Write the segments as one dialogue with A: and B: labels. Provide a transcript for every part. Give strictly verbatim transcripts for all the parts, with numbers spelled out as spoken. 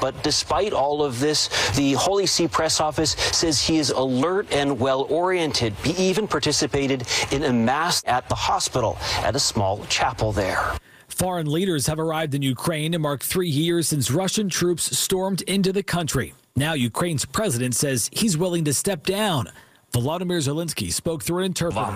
A: But despite all of this, the Holy See press office says he is alert and well-oriented. He even participated in a mass at the hospital at a small chapel there.
B: Foreign leaders have arrived in Ukraine to mark three years since Russian troops stormed into the country. Now Ukraine's president says he's willing to step down. Volodymyr Zelensky spoke through an interpreter.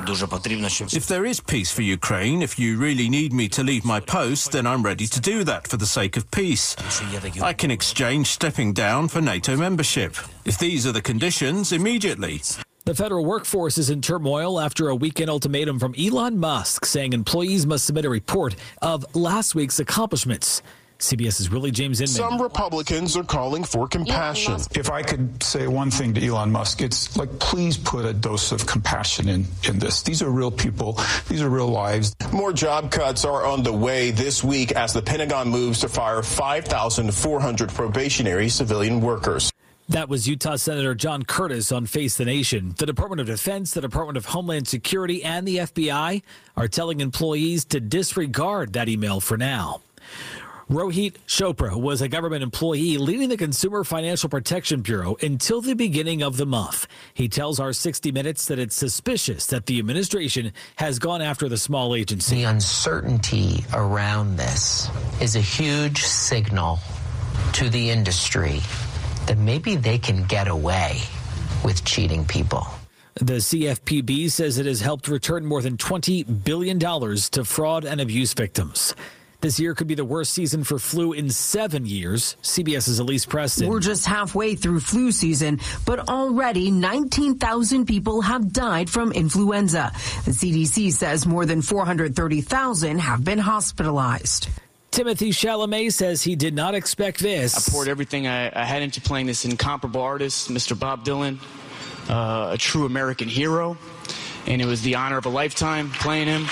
C: If there is peace for Ukraine, if you really need me to leave my post, then I'm ready to do that for the sake of peace. I can exchange stepping down for NATO membership. If these are the conditions, immediately.
B: The federal workforce is in turmoil after a weekend ultimatum from Elon Musk saying employees must submit a report of last week's accomplishments. CBS's Willie James Inman.
D: Some Republicans are calling for compassion.
E: If I could say one thing to Elon Musk, it's like, please put a dose of compassion in, in this. These are real people. These are real lives.
D: More job cuts are on the way this week as the Pentagon moves to fire five thousand four hundred probationary civilian workers.
B: That was Utah Senator John Curtis on Face the Nation. The Department of Defense, the Department of Homeland Security, and the F B I are telling employees to disregard that email for now. Rohit Chopra was a government employee leading the Consumer Financial Protection Bureau until the beginning of the month. He tells our sixty minutes that it's suspicious that the administration has gone after the small agency.
F: The uncertainty around this is a huge signal to the industry that maybe they can get away with cheating people.
B: The C F P B says it has helped return more than twenty billion dollars to fraud and abuse victims. This year could be the worst season for flu in seven years. CBS's Elise Preston.
G: We're just halfway through flu season, but already nineteen thousand people have died from influenza. The C D C says more than four hundred thirty thousand have been hospitalized.
B: Timothy Chalamet says he did not expect this.
H: I poured everything I, I had into playing this incomparable artist, Mister Bob Dylan, uh, a true American hero, and it was the honor of a lifetime playing him.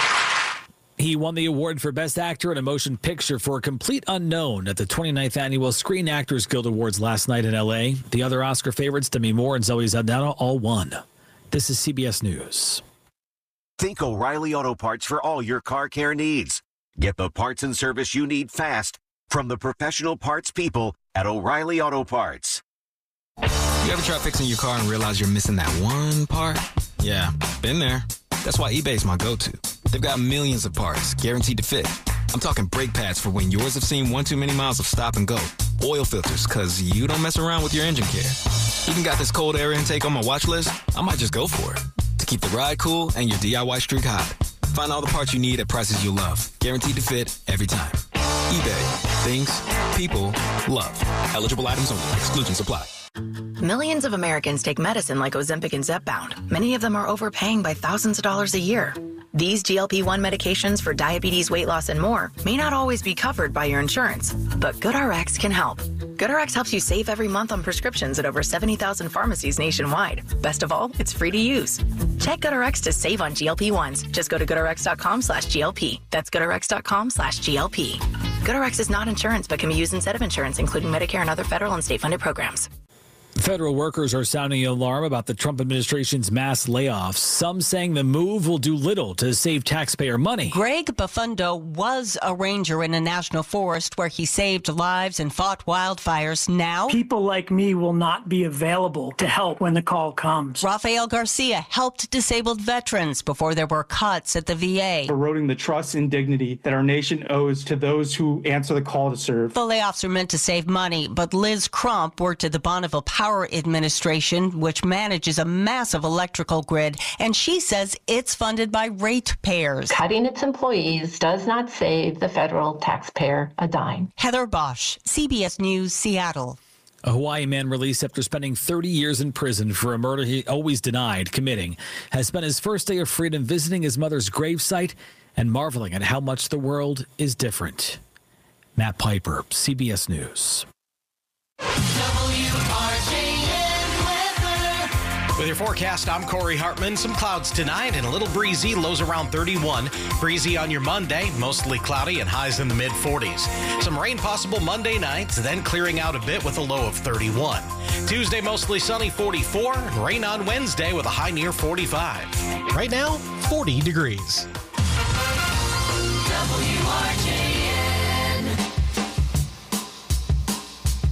B: He won the award for Best Actor in a Motion Picture for Complete Unknown at the twenty-ninth Annual Screen Actors Guild Awards last night in L A. The other Oscar favorites, Demi Moore and Zoe Saldana, all won. This is C B S News.
I: Think O'Reilly Auto Parts for all your car care needs. Get the parts and service you need fast from the professional parts people at O'Reilly Auto Parts.
J: You ever try fixing your car and realize you're missing that one part? Yeah, been there. That's why eBay's my go-to. They've got millions of parts, guaranteed to fit. I'm talking brake pads for when yours have seen one too many miles of stop and go. Oil filters, because you don't mess around with your engine care. Even got this cold air intake on my watch list. I might just go for it. To keep the ride cool and your D I Y streak hot. Find all the parts you need at prices you'll love. Guaranteed to fit every time. eBay. Things people love. Eligible items only. Exclusions apply.
K: Millions of Americans take medicine like Ozempic and Zepbound. Many of them are overpaying by thousands of dollars a year. These G L P one medications for diabetes, weight loss, and more may not always be covered by your insurance, but GoodRx can help. GoodRx helps you save every month on prescriptions at over seventy thousand pharmacies nationwide. Best of all, it's free to use. Check GoodRx to save on G L P ones. Just go to GoodRx.com slash GLP. That's GoodRx.com slash GLP. GoodRx is not insurance, but can be used instead of insurance, including Medicare and other federal and state-funded programs.
B: Federal workers are sounding an alarm about the Trump administration's mass layoffs, some saying the move will do little to save taxpayer money.
L: Greg Bafundo was a ranger in a national forest where he saved lives and fought wildfires. Now,
M: people like me will not be available to help when the call comes.
L: Rafael Garcia helped disabled veterans before there were cuts at the V A.
N: Eroding the trust and dignity that our nation owes to those who answer the call to serve.
L: The layoffs are meant to save money, but Liz Crump worked at the Bonneville Power Administration, which manages a massive electrical grid, and she says it's funded by ratepayers.
O: Cutting its employees does not save the federal taxpayer a dime.
L: Heather Bosch, C B S News, Seattle.
B: A Hawaii man released after spending thirty years in prison for a murder he always denied committing has spent his first day of freedom visiting his mother's gravesite and marveling at how much the world is different. Matt Piper, C B S News.
P: With your forecast, I'm Corey Hartman. Some clouds tonight and a little breezy, lows around thirty-one. Breezy on your Monday, mostly cloudy and highs in the mid forties. Some rain possible Monday night, then clearing out a bit with a low of thirty-one. Tuesday, mostly sunny, forty-four. Rain on Wednesday with a high near forty-five. Right now, forty degrees. W R J N.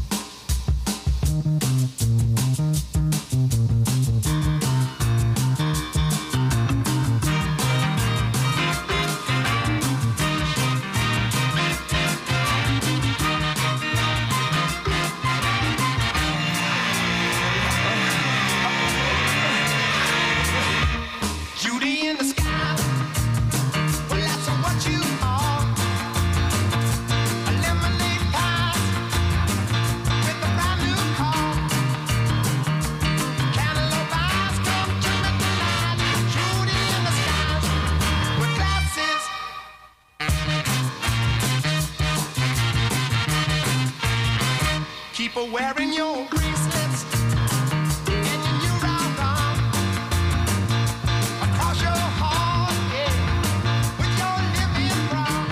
Q: keep a wearing your bracelets and your new round arm across your heart, yeah, with your living brown.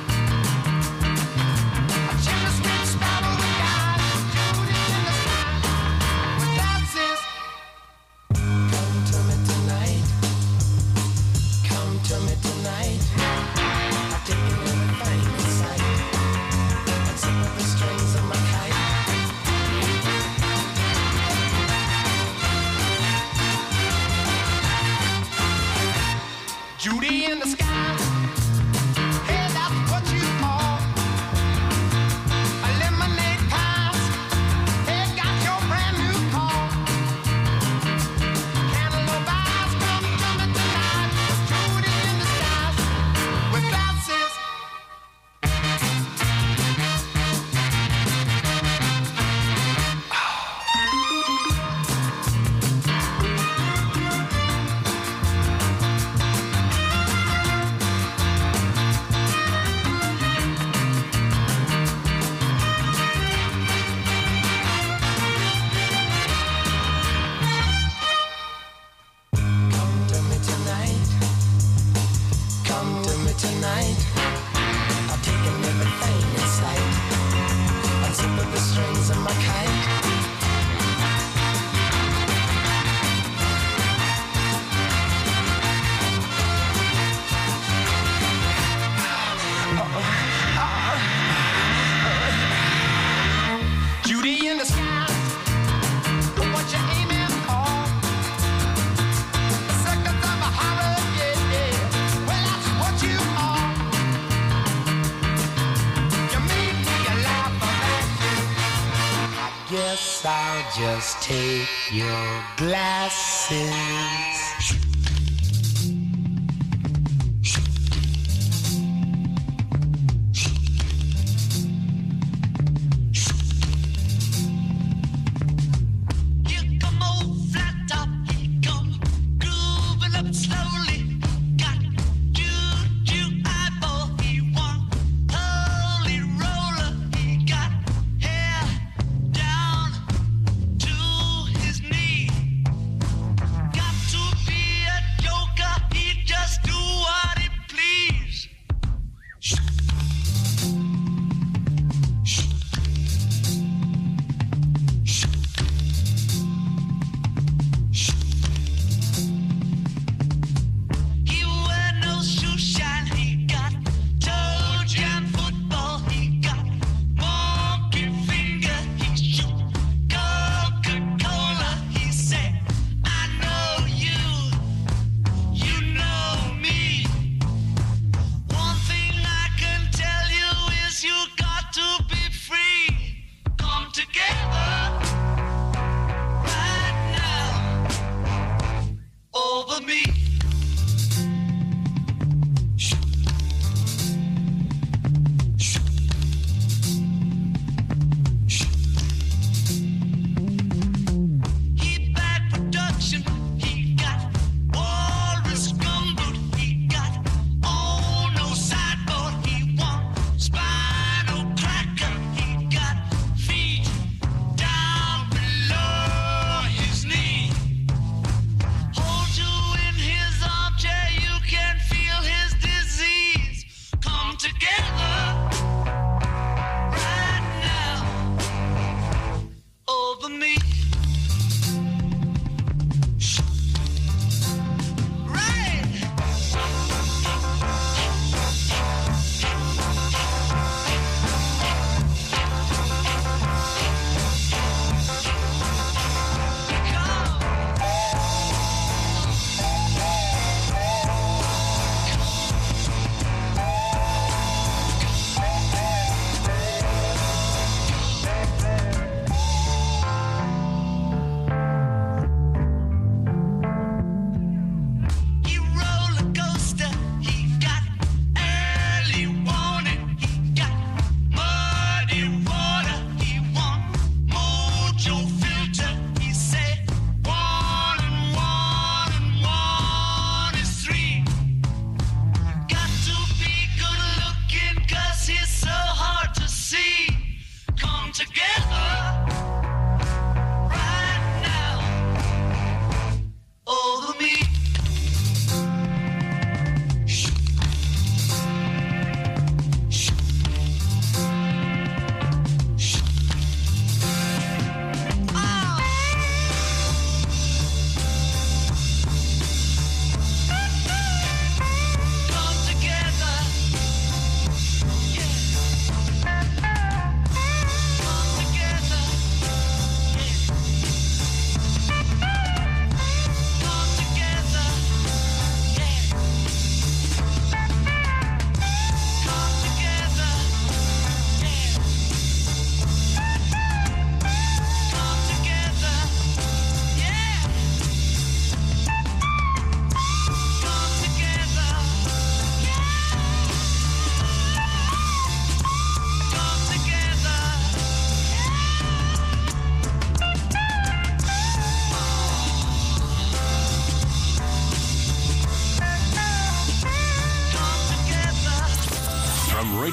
Q: A chimney sweep sparrow with eyes, Judy in the sky with glasses. Come to me tonight, come to me tonight. I've taken everything in sight and some of the strings of my kite. Judy in the sky, hey, that's what you are. A lemonade pies, hey, got your brand new car. Cantaloupe eyes, come to me tonight. Judy in the skies, with glasses. Come to me tonight, come to me tonight. I've taken everything in sight, unzipping the strings of my kite. Judy in the sky, what you aiming for? The circus of a horror, yeah, yeah. Well, that's what you are. You make me laugh at you. I guess I'll just take your glasses. Here come old flat top, he come grooving up slowly. Got juju eyeball, he one holy roller. He got hair down to his knee. Got to be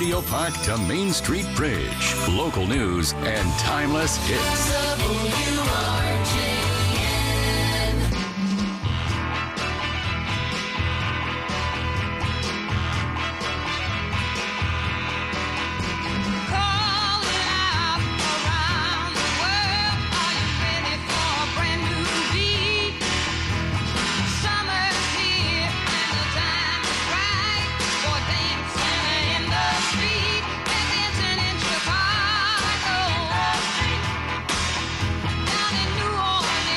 R: Romeo Park to Main Street Bridge. Local news and timeless hits.
Q: W R J N.
S: Calling out around the world. Are you ready for a brand new beat? Summer's here and the time is right for dancing in the street. They're dancing in Chicago, down in New Orleans.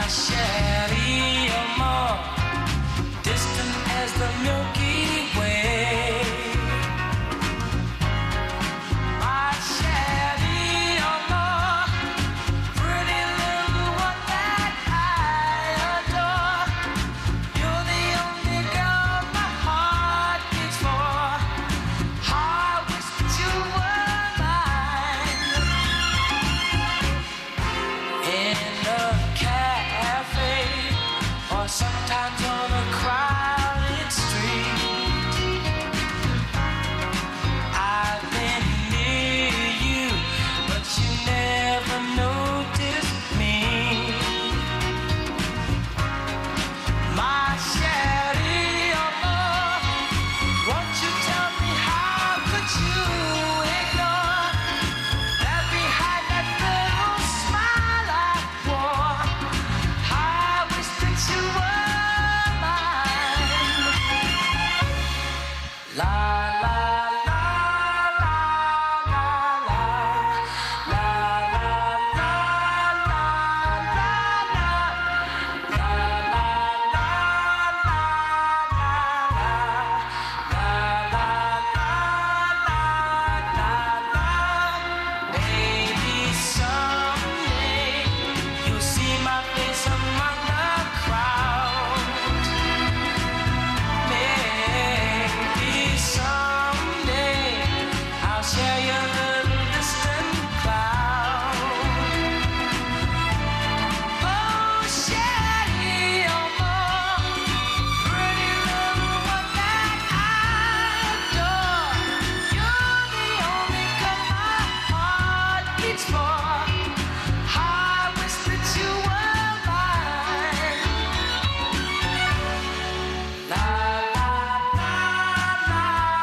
Q: My Shelly, you're more distant as the Milky Way. My Shelly, you're more pretty little one that I adore. You're the only girl my heart beats for. I wish that you were mine. In a cafe, or sometimes on a crowded street. I've been near you, but you never noticed me. My Shelly, oh, won't you tell me how could you ignore that behind that little smile I wore? I wish that you were mine. La la la la la la la la la la la Maybe someday you'll see my face among the crowd. Maybe someday I'll share your little distant cloud. Oh, Shelly, oh, more pretty little one that I adore. You're the only girl my heart beats for. I wish that you were mine. La la la la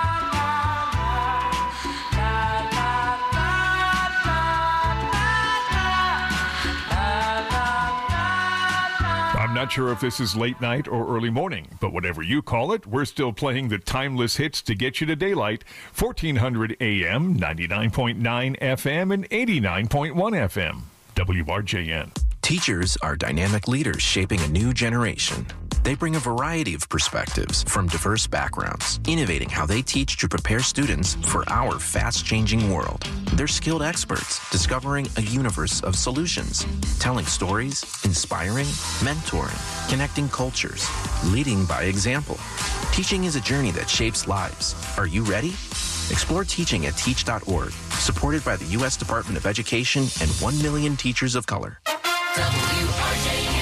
T: I'm not sure if this is late night or early morning, but whatever you call it, we're still playing the timeless hits to get you to daylight. fourteen hundred A M, ninety-nine point nine F M, and eighty-nine point one F M. W R J N.
U: Teachers are dynamic leaders shaping a new generation. They bring a variety of perspectives from diverse backgrounds, innovating how they teach to prepare students for our fast-changing world. They're skilled experts, discovering a universe of solutions, telling stories, inspiring, mentoring, connecting cultures, leading by example. Teaching is a journey that shapes lives. Are you ready? Explore teaching at teach dot org, supported by the U S Department of Education and one million teachers of color.
Q: W R J N.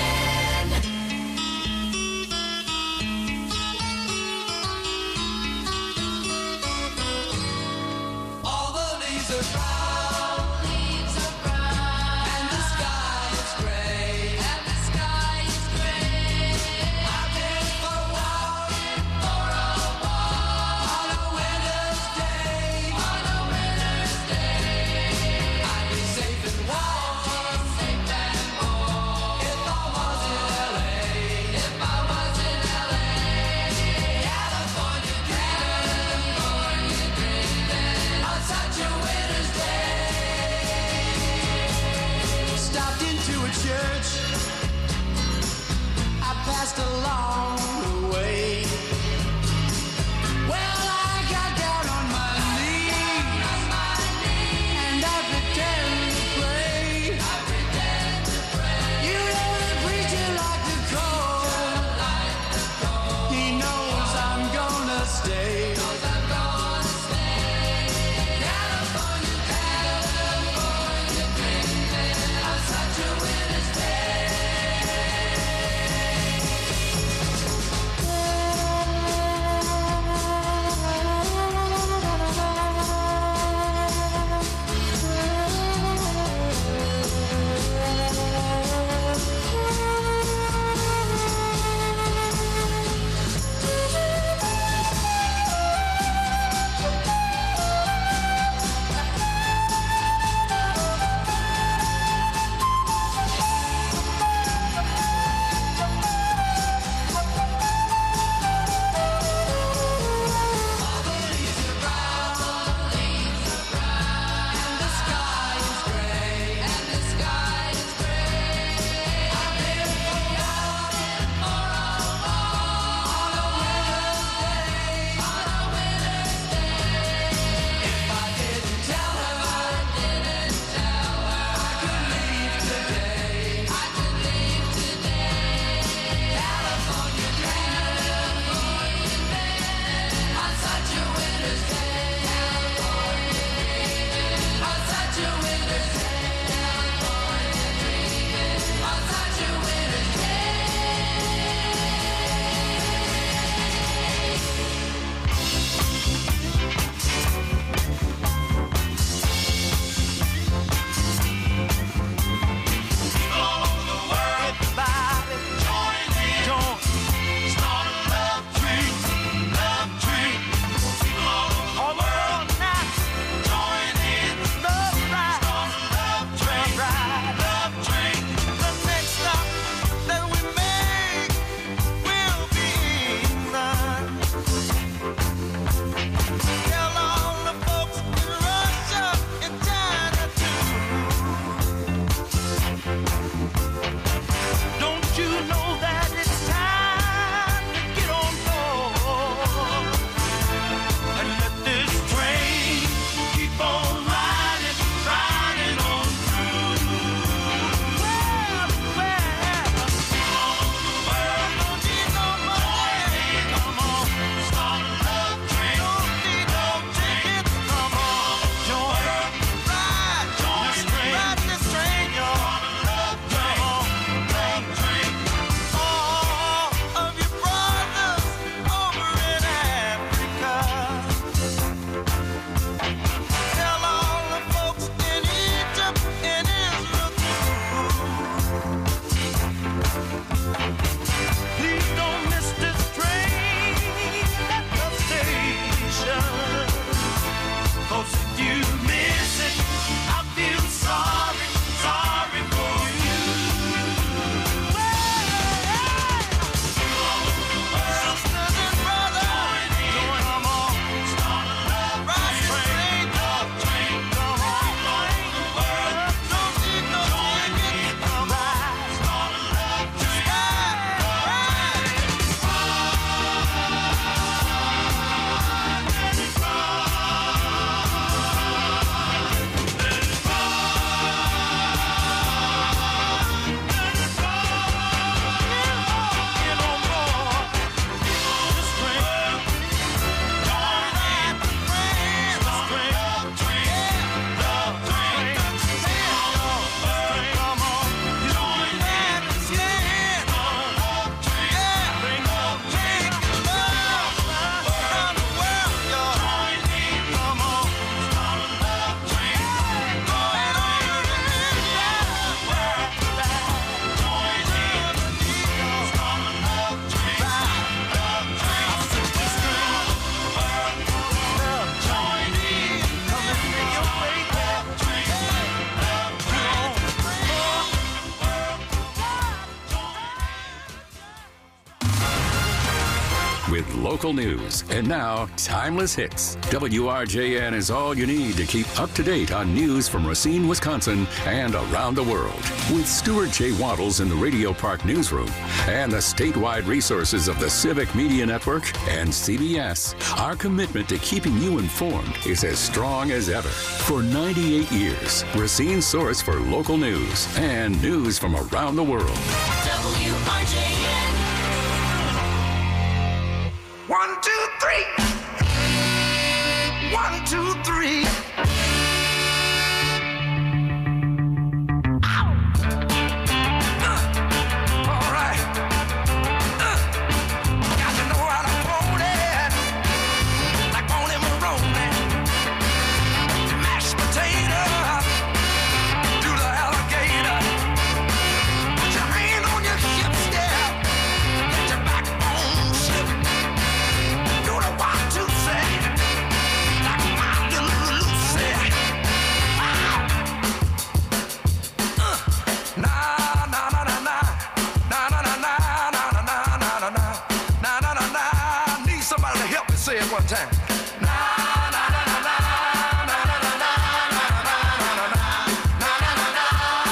Q: All the leaves are brown, leaves are brown, and the sky is gray, and the sky is gray. I've been for a walk, for a walk, on a winter's day, on a winter's day. I'd be safe and warm, safe and warm, if I was in L A, if I was in L A. California dreaming, California dreaming, on such a winter's day. Stopped into a church, I passed along the way. Well, I got down on my knees, and I pretend to pray. You know the preacher like to call. He knows I'm gonna stay. California, California dreaming on such a winter's day.
R: with local news. And now, Timeless Hits. W R J N is all you need to keep up to date on news from Racine, Wisconsin, and around the world. With Stuart J. Waddles in the Radio Park newsroom and the statewide resources of the Civic Media Network and C B S, our commitment to keeping you informed is as strong as ever. For ninety-eight years, Racine's source for local news and news from around the world.
Q: W R J N. One, two, three. One, two, three. Ow. Uh, all right. Uh, got to know how to hold it. Like Bonnie Maroney. Mashed potato. Do the alligator. Put your hand on your hips, yeah. Let your backbone slip. Do the one, two, say. Like my little Lucy. Wow. Uh. Na na na na na. Na na na na na na na na na na. Na na na na. Need somebody to help me say it one time. Na na na na na. Na na na na. Na na na na na. Na na na na.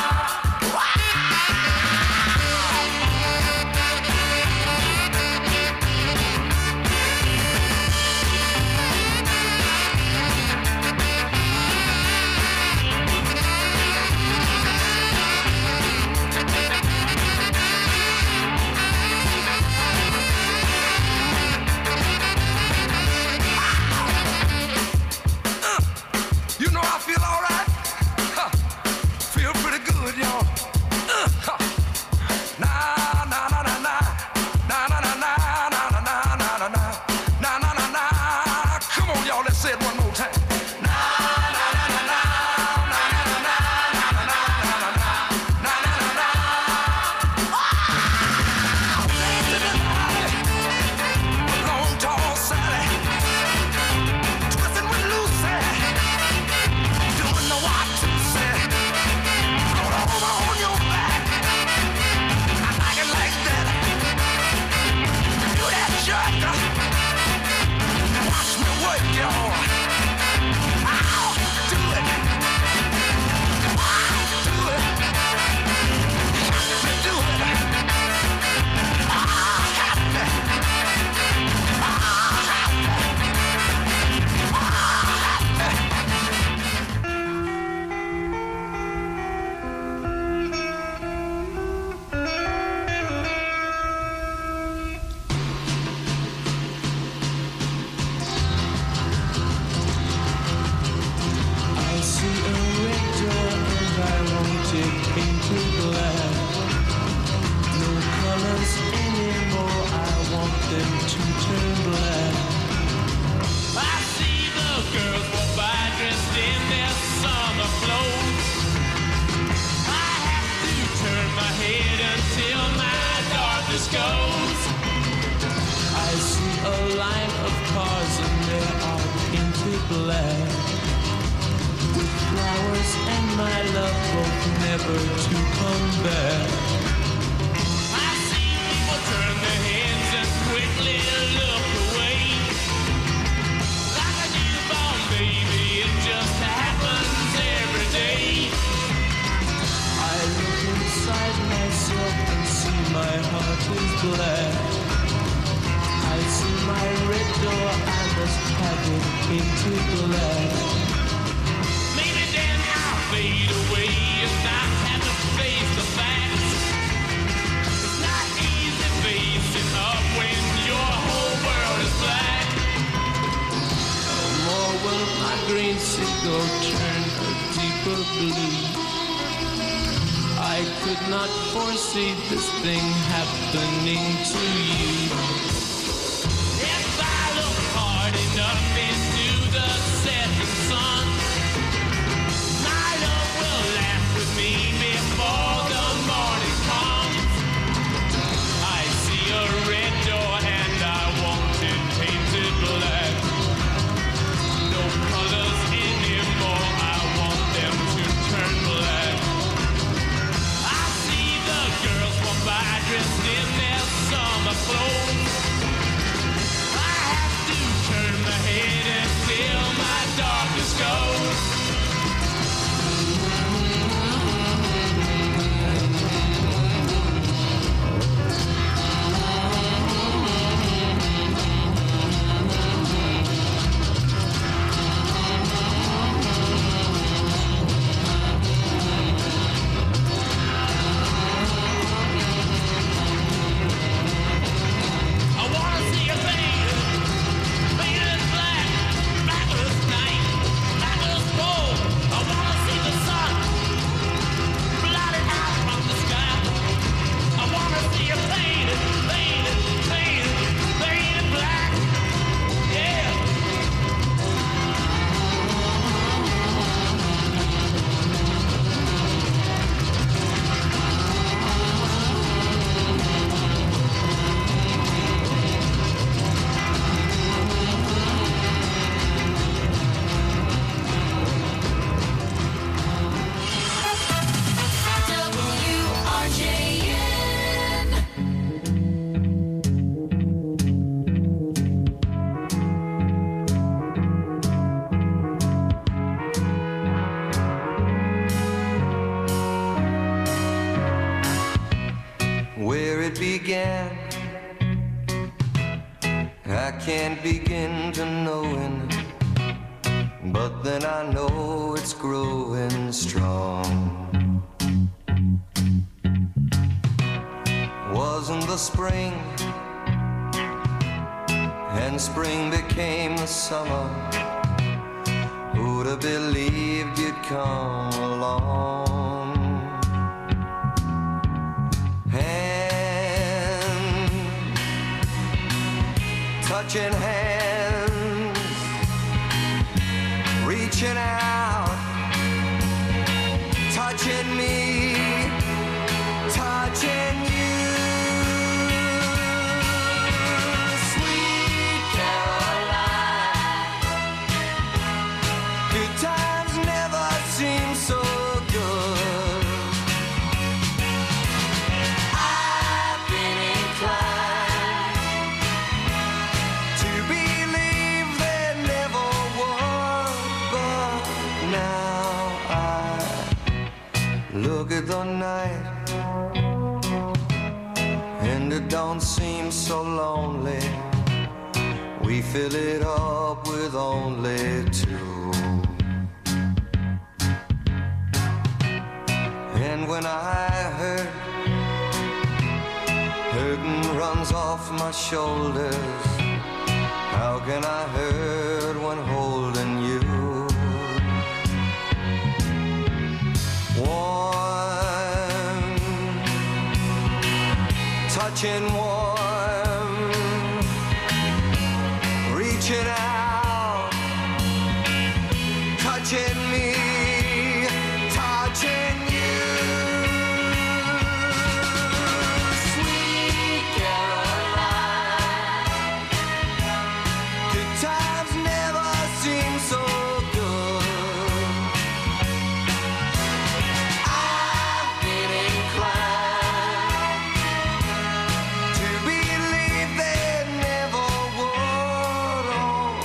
Q: You know I feel all right. Huh. Feel pretty good, y'all. Uh, huh. Na na na na na. Na na na na na na na na na na. Na na na na. Come on, y'all. Let's say it one more time. Na na na na na. Na na na na. Na na na na na na. Na na na na. Wow! Dancing in the alley. Long, tall Sally. Twisting with Lucy. Doing the what to say. Roll over on your back. I like it like that. Do that jerk. Watch me work, y'all. Ow, do it. Ow, do it. Have me do it. Ah, have me. Ah, have me. Ah, have me. I see a red door and I want it painted black. No colors anymore, I want them to turn black. I see the girls walk by dressed in their summer clothes. I have to turn my head until my darkness goes. I see a line of cars and they are painted black. With flowers and my love both never to come back. I see people turn their heads and quickly look away. Like a newborn baby, it just happens every day. I look inside myself and see my heart is black. I see my red door, I must have it painted black. Maybe then I'll fade away and not have to face the facts. It's not easy facing up when your whole world is black. No more will my green seagull turn a deeper blue. I could not foresee this thing happening to you. If I look hard enough into the setting sun, my love will laugh with me before the morning comes. I see a red door and I want it painted black. No colors anymore, I want them to turn black. I see the girls walk by dressed in their summer clothes.
A: can't begin to knowing, but then I know it's growing strong. Wasn't the spring, and spring became the summer. Who'd have believed you'd come along? Hand, touching hands, reaching out, touching me, touching you. Sweet Caroline, good times never seem so good. I've been inclined to believe there never was, but now I look at the night and it don't seem so lonely. We fill it up with only two. And when I hurt, hurting runs off my shoulders. How can I hurt when holding you? Warm, touching warm, reaching out, touching me, touching you. Sweet Caroline, good times never seem so good. I've been inclined to believe there never would. Oh,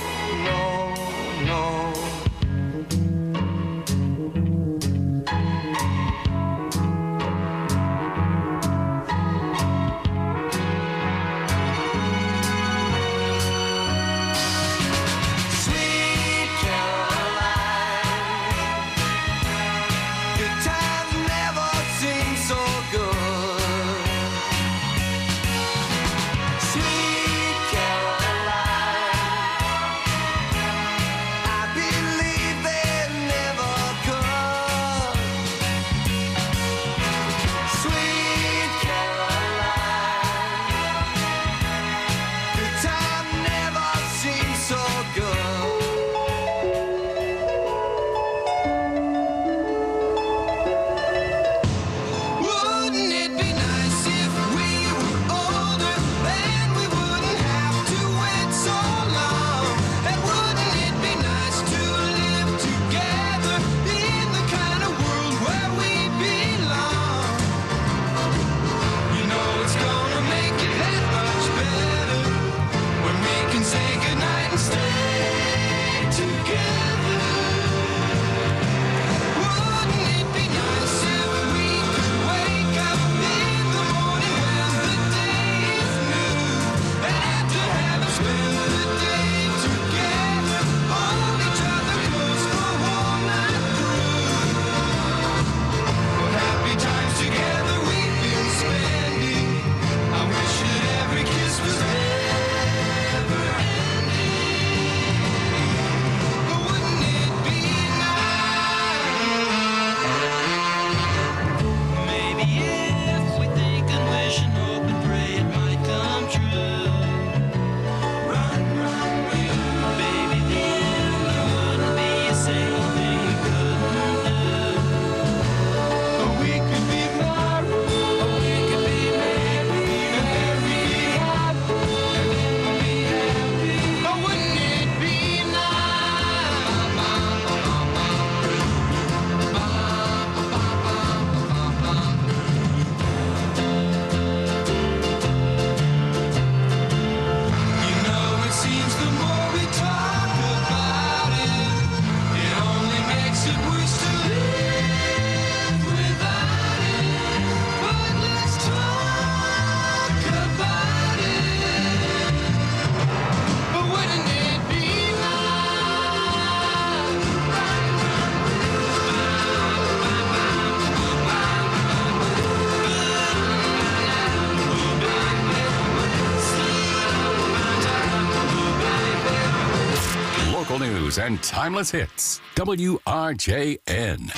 R: news and timeless hits. W R J N.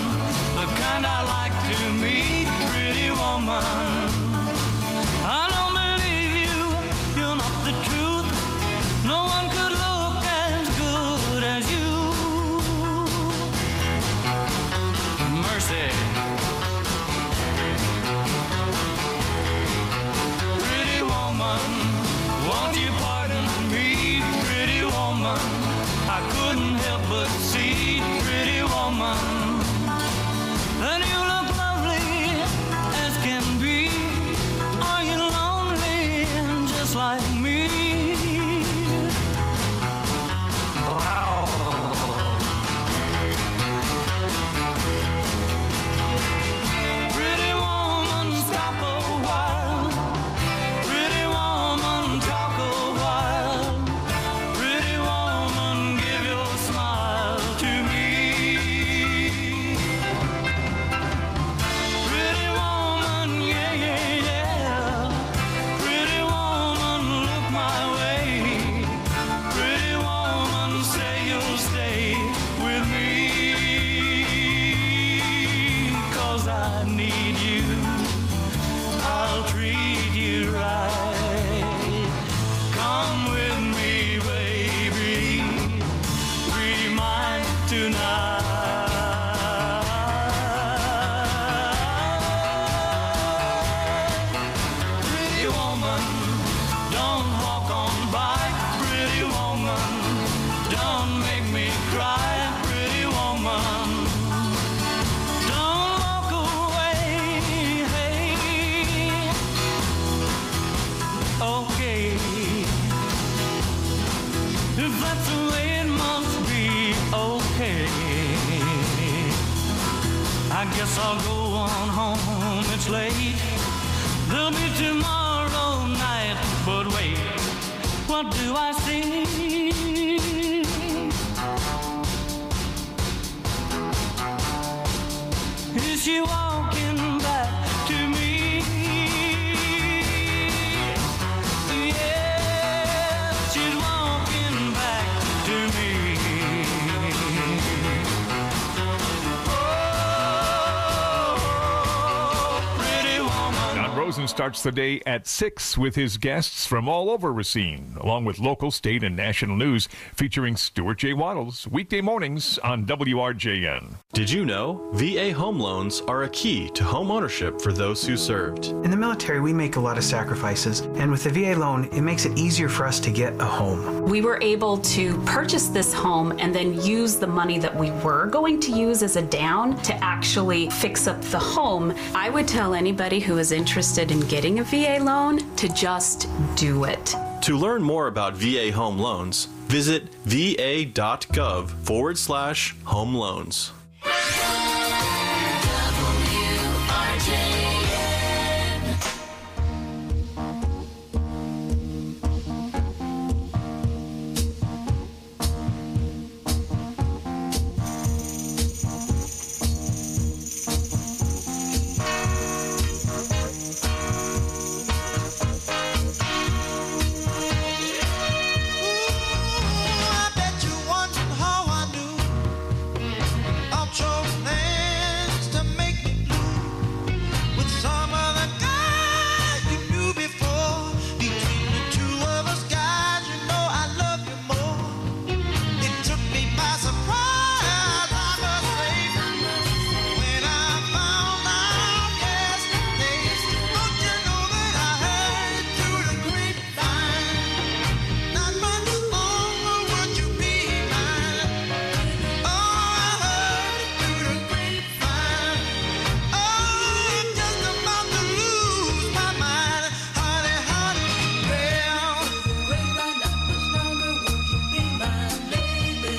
Q: I know that's the way it must be. Okay, I guess I'll go on home. It's late. There'll be tomorrow night. But wait, what do I see? Is she walking back to me? Yeah, she's walking back to me. Oh, pretty woman.
T: John Rosen starts the day at six with his guests from all over Racine, along with local, state, and national news featuring Stuart J. Waddles, weekday mornings on W R J N.
C: Did you know V A home loans are a key to home ownership for those who served?
V: In the military, we make a lot of sacrifices, and with the V A loan, it makes it easier for us to get a home.
W: We were able to purchase this home and then use the money that we were going to use as a down to actually fix up the home. I would tell anybody who is interested in getting a V A loan to just do it.
C: To learn more about V A home loans, visit va.gov forward slash home loans.
Q: I bet you wondering how I knew I'll chose hands to make me blue with some of the guys you knew before. Between the two of us guys, you know I love you more. It took me by surprise, I must say, when I found out yesterday. Don't you know that I heard through the grapevine? Not much longer would you be mine. Oh, I heard it through the grapevine. Oh, I'm just about to lose my mind. Honey, honey, well. Grapevine, not much longer would you be mine, baby.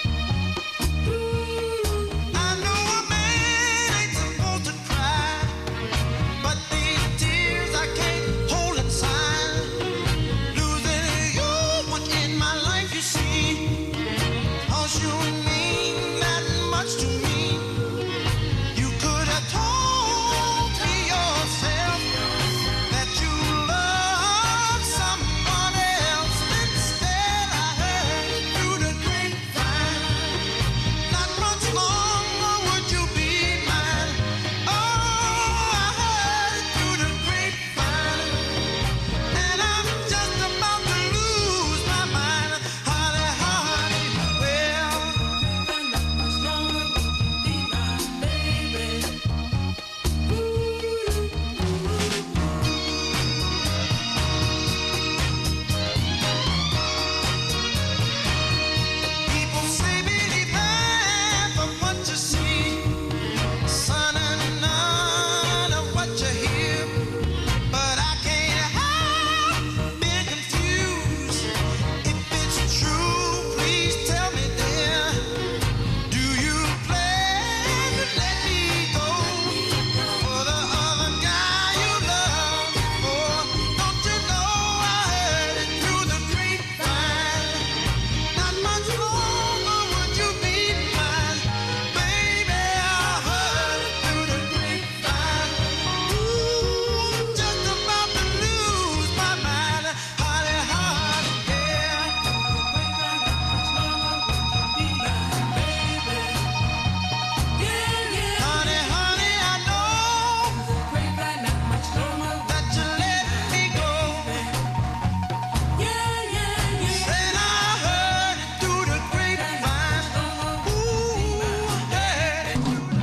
Q: I know a man ain't supposed to cry, but these tears I can't hold inside. Losing you was in my life, you see. 'Cause you mean that much to me. You could have told me yourself that you loved someone else. Instead, I heard it through the grapevine. Not much longer would you be mine. Oh, I heard it through the grapevine. And I'm just about to lose my mind. Honey, honey, well. Not much longer would you be mine, baby. People say believe half of what you see, son, and none of what you hear. But I can't help being confused. If it's true, please tell me, dear. Do you plan to let me go for the other guy you love before? Don't you know I heard it through the grapevine? Not much longer would you be mine, baby. I heard it through the grapevine. Ooh, I'm just about to lose my mind, honey, honey, yeah. Honey, honey, I know that you let me go. Said I heard it through the grapevine. Ooh, yeah.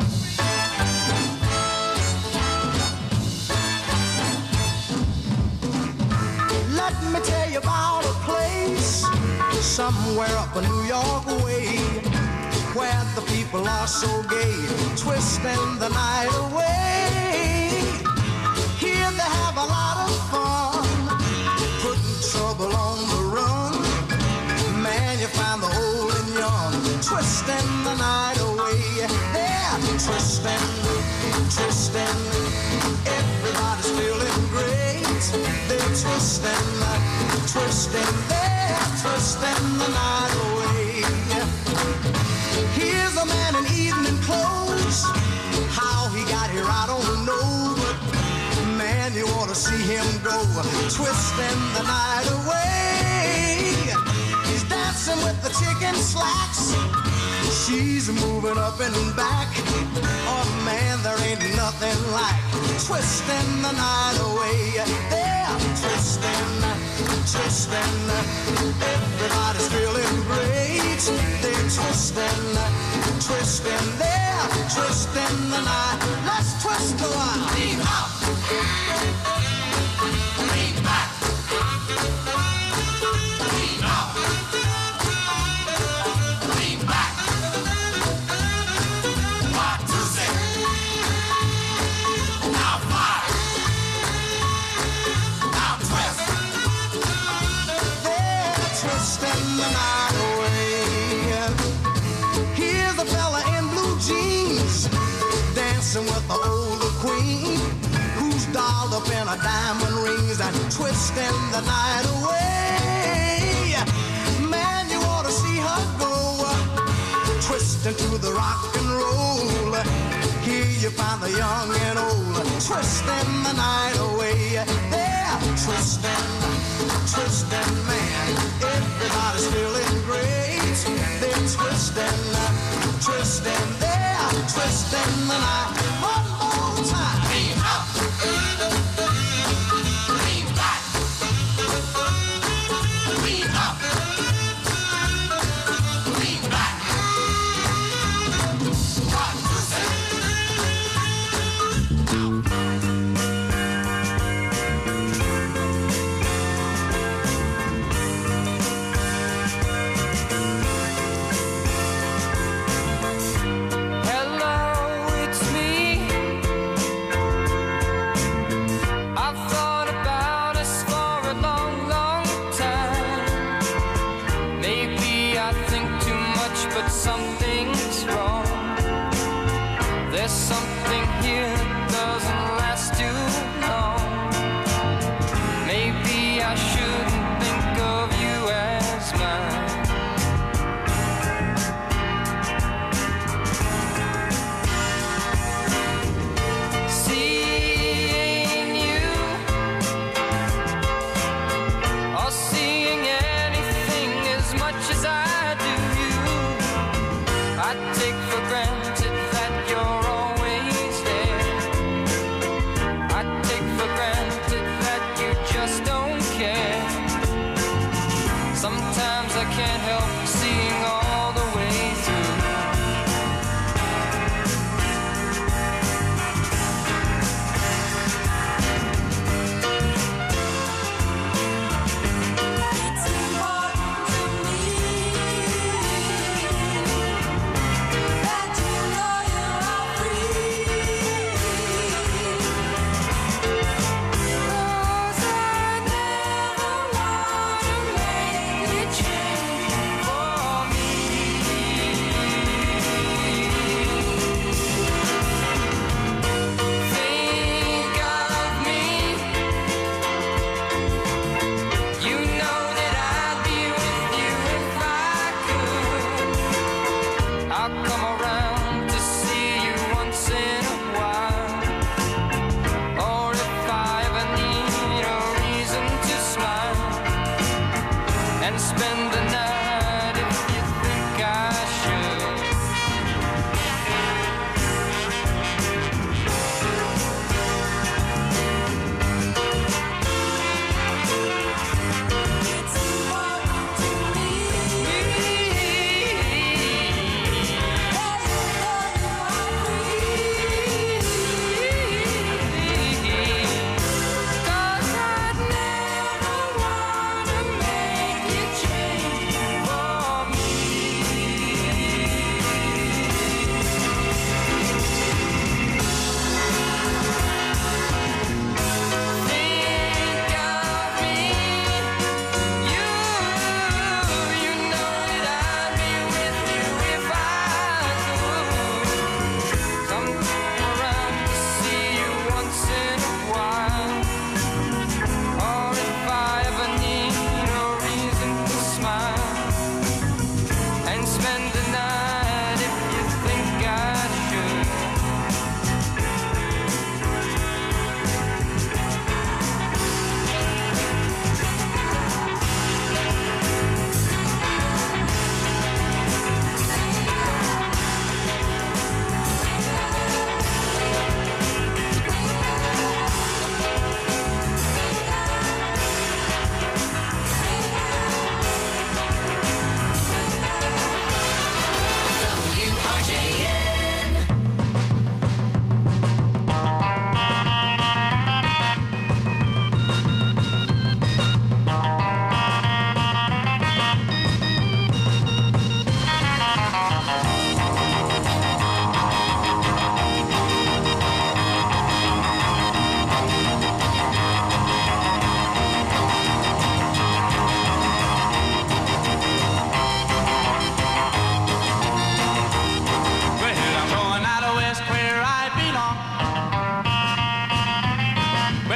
Q: Let me tell you about a place somewhere up in New York way, where the people are so gay, twisting the night away. Here they have a lot of fun, putting trouble on the run. Man, you find
A: twisting the night away. They're twisting, twisting. Everybody's feeling great. They're twisting, twisting. They're twisting the night away. Here's a man in evening clothes. How he got here, I don't know. But man, you ought to see him go, twisting the night away. He's dancing with the chicken slacks. She's moving up and back. Oh man, there ain't nothing like twisting the night away. They're twisting, twisting. Everybody's feeling great. They're twisting, twisting. They're twisting the night. Let's twist a while. Lean up, lean back. Lean up, lean back. One, two, six. Now five. Now twist. They're twisting the night away. Here's a fella in blue jeans dancing with the older queen, who's dolled up in her diamond rings and twisting the night away. Man, you ought to see her go, twisting to the rock and roll. Here you find the young and old, twisting the night away. They're twisting, twisting, man. Everybody's feeling great. They're twisting, twisting. They're twisting the night. One more time. Lean up, lean back. Lean up, lean back. One, two, three.
Q: Hello, it's me.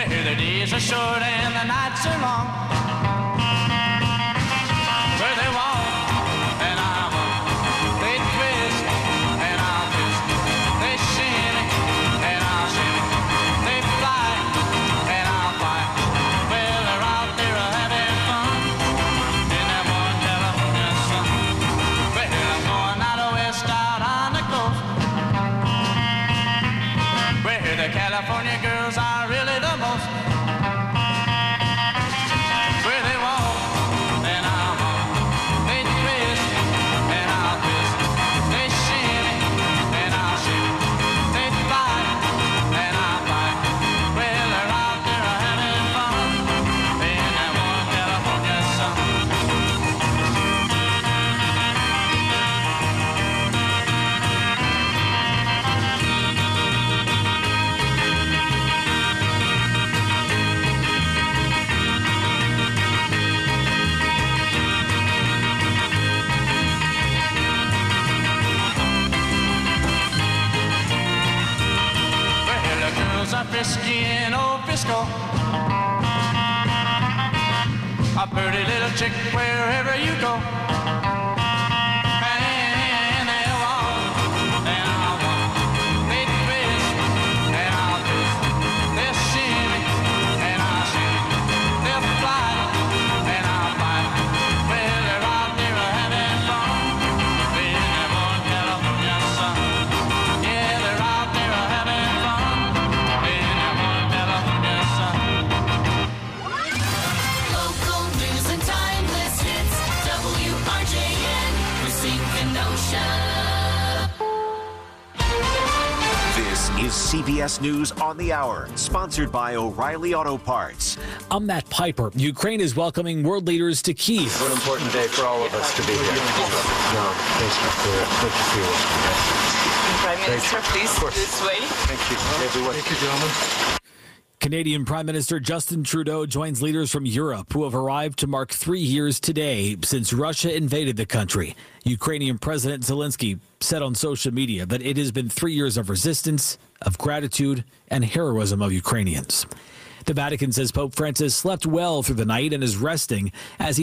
Q: Well, the days are short and the nights are long. Where they walk and I walk, they twist and I'll twist, they shimmy and I'll shimmy, they fly and I'll fly. Well, they're out there having fun in that one California sun. Well, I'm going out west out on the coast, where the California girls are really the most. Where they walk and I'll walk, they twist and I'll twist, they shimmy and I'll shimmy, they fly and I'll fly. Well, they're out there having fun in that one California sun. Well, the girls are frisky in old Frisco, a pretty little chick wherever you go. And they walk and I'll walk, they twist and I'll twist, they shimmy and I'll shimmy, they'll fly and I'll fly. Well, they're out there having fun in that one California sun. Yeah, they're out there having fun in that one California sun.
S: Local news and timeless hits. W R J N, Racine Kenosha.
I: This is C B S News on the Hour, sponsored by O'Reilly Auto Parts.
B: I'm Matt Piper. Ukraine is welcoming world leaders to Kyiv.
D: What an important day for all of us to be here. No, thank you for what you feel.
E: Prime Minister, please, this way.
D: Thank you, everyone. Thank you, gentlemen.
B: Canadian Prime Minister Justin Trudeau joins leaders from Europe who have arrived to mark three years today since Russia invaded the country. Ukrainian President Zelensky said on social media that it has been three years of resistance, of gratitude, and heroism of Ukrainians. The Vatican says Pope Francis slept well through the night and is resting as he